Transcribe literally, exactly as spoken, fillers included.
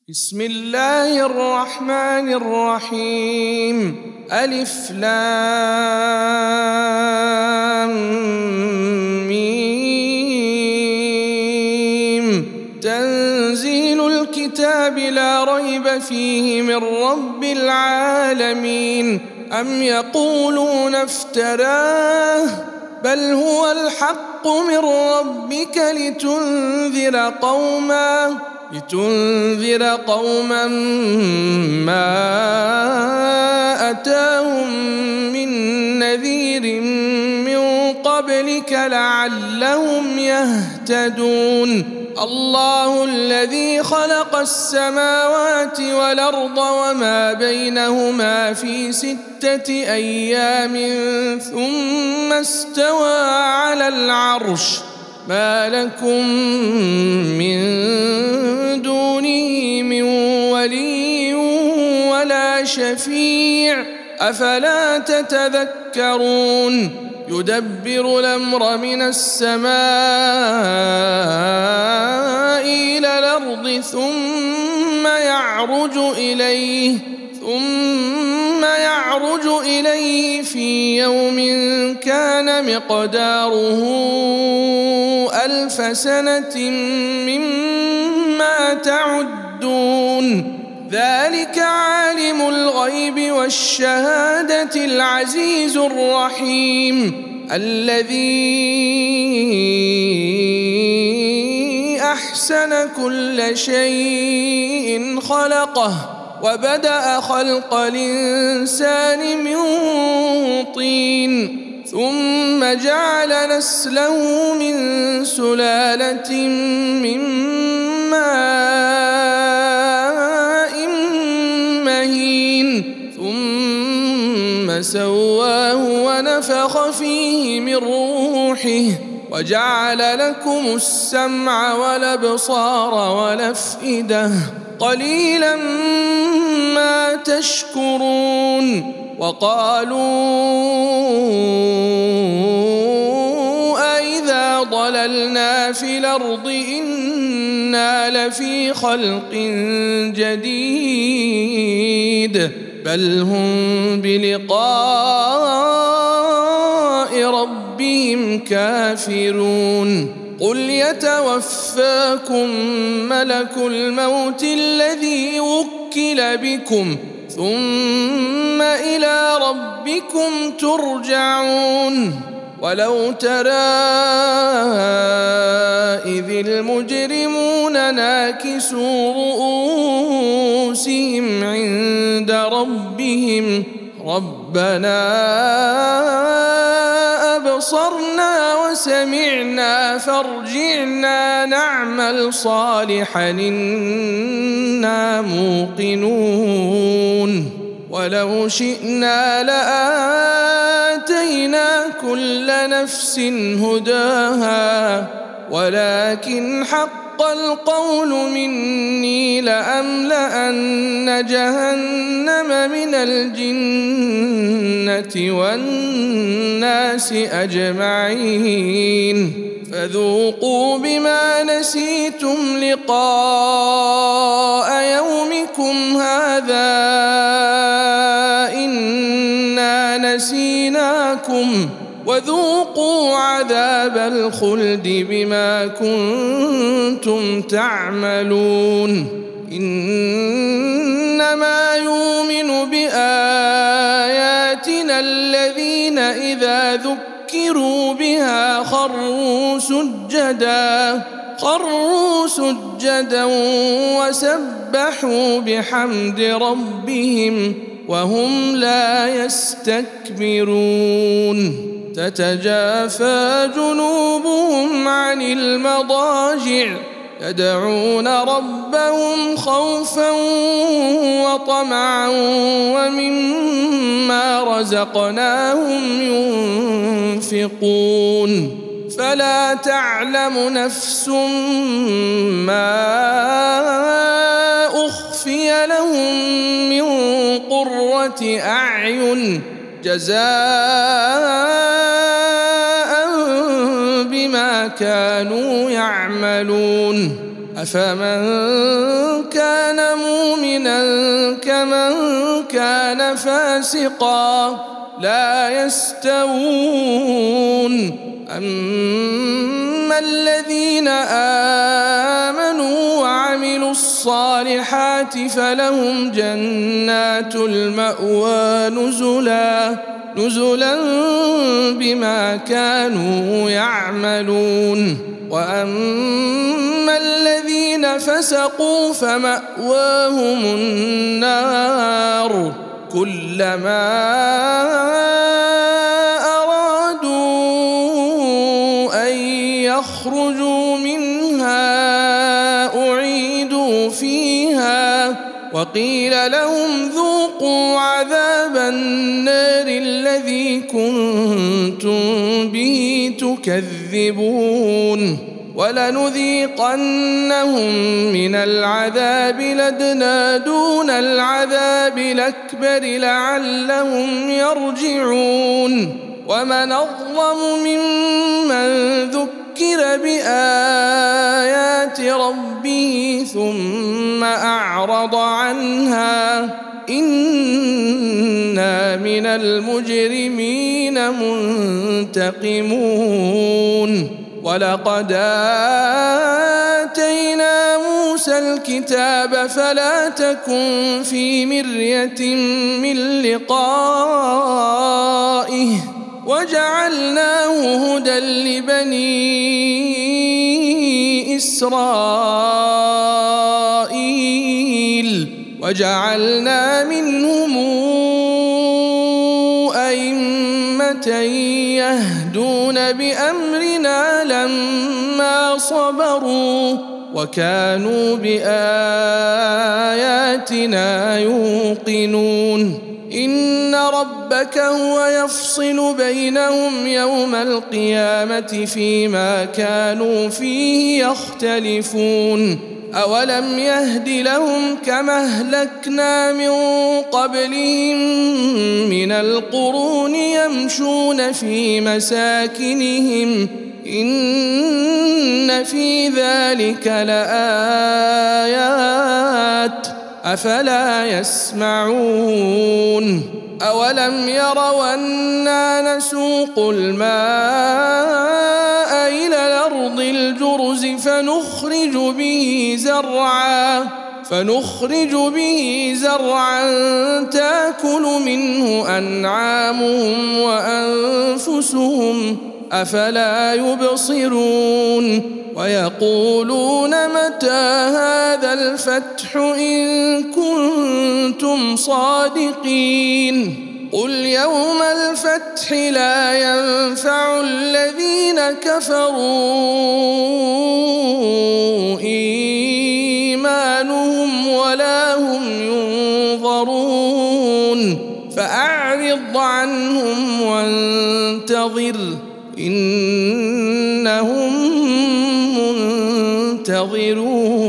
بسم الله الرحمن الرحيم. ألف لام ميم. تنزيل الكتاب لا ريب فيه من رب العالمين. أم يقولون افتراه بل هو الحق من ربك لتنذر قوما لتنذر قوما ما أتاهم من نذير من قبلك لعلهم يهتدون. الله الذي خلق السماوات والأرض وما بينهما في ستة أيام ثم استوى على العرش ما لكم من دونه من ولي ولا شفيع أفلا تتذكرون. يدبر الأمر من السماء إلى الأرض ثم يعرج إليه ثم يعرج إليه في يوم كان مقداره ألف سنة مما تعدون. ذلك عالم الغيب والشهادة العزيز الرحيم الذي أحسن كل شيء خلقه وبدأ خلق الإنسان من طين ثم جعل نسله من سلالة من ماء مهين ثم سواه ونفخ فيه من روحه وجعل لكم السمع والأبصار والأفئدة قليلا ما تشكرون. وقالوا أإذا ضللنا في الأرض إنا لفي خلق جديد بل هم بلقاء ربهم كافرون. قل يتوفاكم ملك الموت الذي وكل بكم ثم إلى ربكم ترجعون. ولو ترى إذ المجرمون ناكسوا رؤوسهم عند ربهم ربنا أبصرنا وسمعنا فارجعنا نعمل صالحا إنا موقنون. ولو شئنا لآتينا كل نفس هداها ولكن حق القول مني لأملأن جهنم من الجنة والناس أجمعين فذوقوا بما نسيتم لقاء يومكم هذا إنا نسيناكم وذوقوا عذاب الخلد بما كنتم تعملون. إنما يؤمن بآياتنا الذين إذا ذكروا بها خروا سجدا خروا سجدا وسبحوا بحمد ربهم وهم لا يستكبرون. تتجافى جنوبهم عن المضاجع يدعون ربهم خوفا وطمعا ومما رزقناهم ينفقون. فلا تعلم نفس ما أخفي لهم من قرة أعين جزاء بما كانوا يعملون. أفمن كان مؤمنا كمن كان فاسقا لا يستوون. أما الذين آمنوا وعملوا الصالحات فلهم جنات المأوى نزلا نزلا بما كانوا يعملون. وأما الذين فسقوا فمأواهم النار كلما أرادوا أن يخرجوا منها أعيدوا فيها وقيل لهم ذوقوا عذاب النار الذي كنتم به تكذبون. ولنذيقنهم من العذاب الأدنى دون العذاب الأكبر لعلهم يرجعون. ومن أظلم ممن ذكر بآيات ربه ثم أعرض عنها إنا من المجرمين منتقمون. ولقد آتينا موسى الكتاب فلا تكن في مرية من لقائه وجعلناه هدى لبني إسرائيل وجعلنا منهم أئمة يهدون بأمرنا لما صبروا وكانوا بآياتنا يوقنون. إن ربك هو يفصل بينهم يوم القيامة فيما كانوا فيه يختلفون. أولم يهد لهم كما أهلكنا من قبلهم من القرون يمشون في مساكنهم إن في ذلك لآيات أفلا يسمعون. أولم يروا أنا نسوق الماء إلى الأرض الجرز فنخرج به زرعا فنخرج به زرعا تأكل منه أنعامهم وأنفسهم أفلا يبصرون. ويقولون متى هذا الفتح إن كنتم صادقين قل يوم الفتح لا ينفع الذين كفروا إيمانهم ولا هم ينظرون فأعرض عنهم وانتظر إنهم منتظرون.